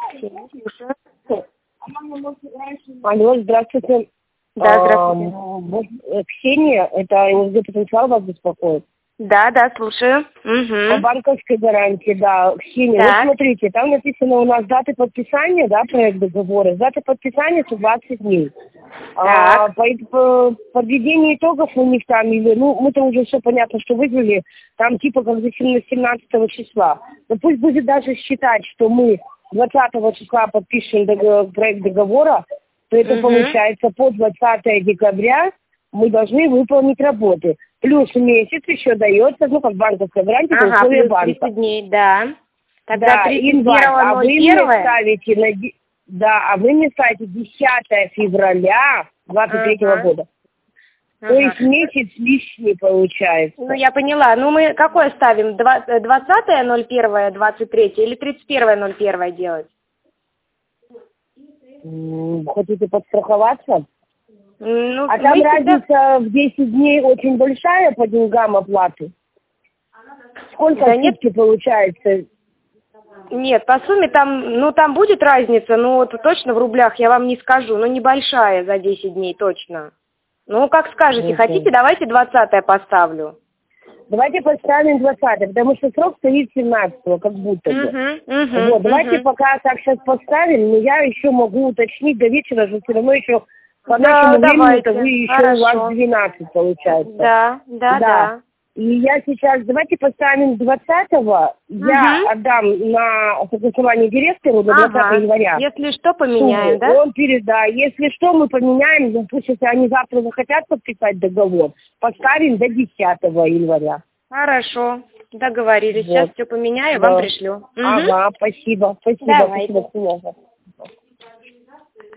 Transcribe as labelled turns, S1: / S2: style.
S1: Слушаю.
S2: Алло, здравствуйте.
S1: Да, здравствуйте.
S2: Ксения, это НСД «Потенциал» вас беспокоит?
S1: Да, слушаю.
S2: По
S1: Угу.
S2: банковской гарантии, да. Ксения,
S1: Так.
S2: вот смотрите, там написано у нас даты подписания, да, проект договора. Дата подписания 120 дней.
S1: Так.
S2: По подведению итогов у них там, мы-то уже все понятно, что выиграли, там типа как до 17 числа. Но пусть будет даже считать, что мы 20 числа подпишем проект договора, то это получается по 20 декабря мы должны выполнить работы. Плюс месяц еще дается, как банковская гарантия, это условия
S1: Плюс
S2: банка.
S1: 30 дней, да. Тогда
S2: Да, январь. А вы мне
S1: 31.01.
S2: ставите вы мне ставите 10 февраля 23 года. То есть месяц лишний получается.
S1: Ну, я поняла. Ну, мы какое ставим? 20.01.23 или 31.01 делать?
S2: Хотите подстраховаться?
S1: Ну,
S2: А там разница в 10 дней очень большая по деньгам оплаты? Сколько
S1: Да
S2: сутки получается?
S1: Нет, по сумме там будет разница, но вот точно в рублях я вам не скажу, но небольшая за 10 дней точно. Ну, как скажете, хотите, давайте 20-е поставлю.
S2: Давайте поставим 20-е, потому что срок стоит 17-го, как будто бы. Давайте пока так сейчас поставим, но я еще могу уточнить до вечера, же все равно еще по нашему времени, это вы еще у вас 12 получается.
S1: Да.
S2: И я сейчас, давайте поставим 20-го, я отдам на согласование директору до 20 января.
S1: Если что, поменяем, да?
S2: Он если что, мы поменяем, пусть если они завтра захотят подписать договор, поставим до 10 января.
S1: Хорошо, договорились. Сейчас все поменяю, вам пришлю.
S2: Спасибо.
S1: Давайте.
S2: Спасибо.